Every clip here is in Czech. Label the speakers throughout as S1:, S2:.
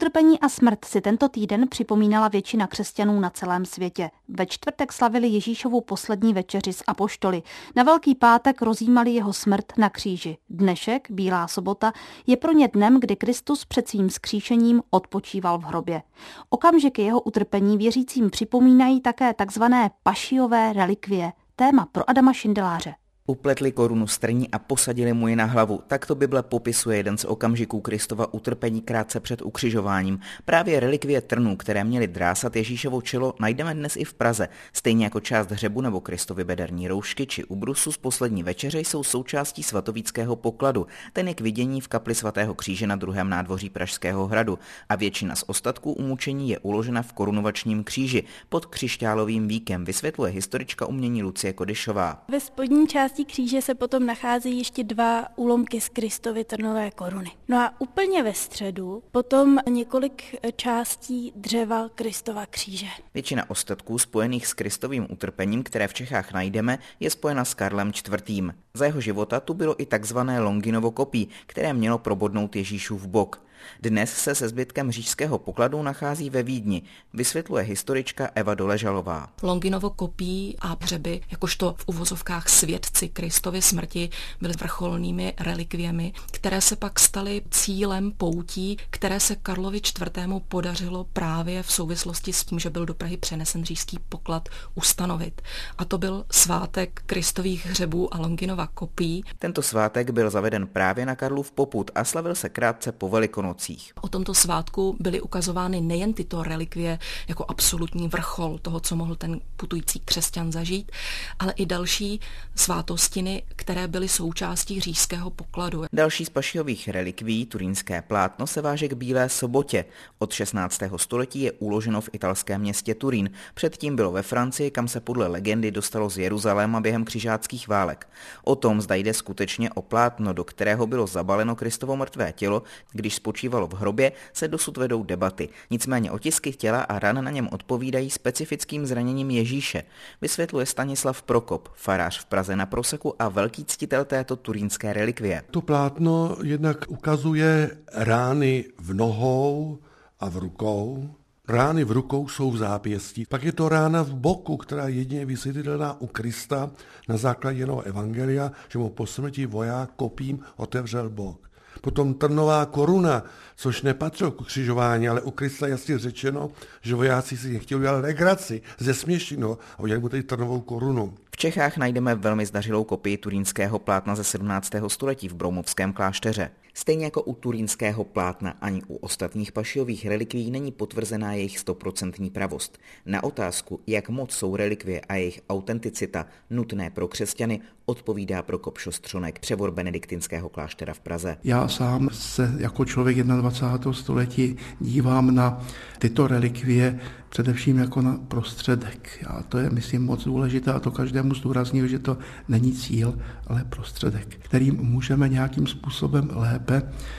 S1: utrpení a smrt si tento týden připomínala většina křesťanů na celém světě. Ve čtvrtek slavili Ježíšovu poslední večeři s apoštoly. Na Velký pátek rozjímali jeho smrt na kříži. Dnešek, Bílá sobota, je pro ně dnem, kdy Kristus před svým vzkříšením odpočíval v hrobě. Okamžiky jeho utrpení věřícím připomínají také takzvané pašiové relikvie, téma pro Adama Šindeláře.
S2: Upletli korunu z trní a posadili mu ji na hlavu. Takto Bible popisuje jeden z okamžiků Kristova utrpení krátce před ukřižováním. Právě relikvie trnů, které měly drásat Ježíšovo čelo, najdeme dnes i v Praze. Stejně jako část hřebu nebo Kristovy bederní roušky či ubrusu z poslední večeře jsou součástí svatovíckého pokladu. Ten je k vidění v kapli svatého kříže na druhém nádvoří Pražského hradu. A většina z ostatků umučení je uložena v korunovačním kříži pod křišťálovým víkem, vysvětluje historička umění Lucie Kodyšová.
S3: Ve spodní části kříže se potom nachází ještě 2 úlomky z Kristovy trnové koruny. No a úplně ve středu potom několik částí dřeva Kristova kříže.
S2: Většina ostatků spojených s Kristovým utrpením, které v Čechách najdeme, je spojena s Karlem IV. Za jeho života tu bylo i takzvané Longinovo kopí, které mělo probodnout Ježíšův bok. Dnes se se zbytkem říšského pokladu nachází ve Vídni, vysvětluje historička Eva Doležalová.
S4: Longinovo kopí a hřeby, jakožto v uvozovkách svědci Kristovy smrti, byly vrcholnými relikviemi, které se pak staly cílem poutí, které se Karlovi IV. Podařilo právě v souvislosti s tím, že byl do Prahy přenesen říšský poklad, ustanovit. A to byl svátek Kristových hřebů a Longinova kopí.
S2: Tento svátek byl zaveden právě na Karlův popud a slavil se krátce po Velikonocích.
S4: O tomto svátku byly ukazovány nejen tyto relikvie jako absolutní vrchol toho, co mohl ten putující křesťan zažít, ale i další svátostiny, které byly součástí říšského pokladu.
S2: Další z pašiových relikví, turínské plátno, se váže k Bílé sobotě. Od 16. století je uloženo v italském městě Turín. Předtím bylo ve Francii, kam se podle legendy dostalo z Jeruzaléma během křižáckých válek. O tom, zda jde skutečně o plátno, do kterého bylo zabaleno Kristovo mrtvé tělo, když spočívalo v hrobě, se dosud vedou debaty. Nicméně otisky těla a ran na něm odpovídají specifickým zraněním Ježíše, vysvětluje Stanislav Prokop, farář v Praze na Proseku a velký ctitel této turínské relikvie.
S5: To plátno jednak ukazuje rány v nohou a v rukou. Rány v rukou jsou v zápěstí. Pak je to rána v boku, která je jedině vysvětlitelná u Krista na základě jeho evangelia, že mu po smrti voják kopím otevřel bok. Potom trnová koruna, což nepatřilo k křižování, ale u Krista jasně řečeno, že vojáci si nechtěli udělat legraci, zesměšnit a udělali mu tady trnovou korunu.
S2: V Čechách najdeme velmi zdařilou kopii turínského plátna ze 17. století v Broumovském klášteře. Stejně jako u turínského plátna ani u ostatních pašiových relikví není potvrzená jejich 100% pravost. Na otázku, jak moc jsou relikvie a jejich autenticita nutné pro křesťany, odpovídá Prokop Šostřonek, převor benediktinského kláštera v Praze.
S6: Já sám se jako člověk 21. století dívám na tyto relikvie především jako na prostředek. A to je, myslím, moc důležité a to každému zdůrazňuji, že to není cíl, ale prostředek, kterým můžeme nějakým způsobem lépe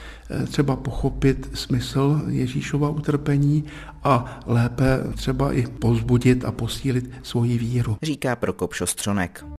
S6: třeba pochopit smysl Ježíšova utrpení a lépe třeba i povzbudit a posílit svoji víru.
S2: Říká Prokop Šostřonek.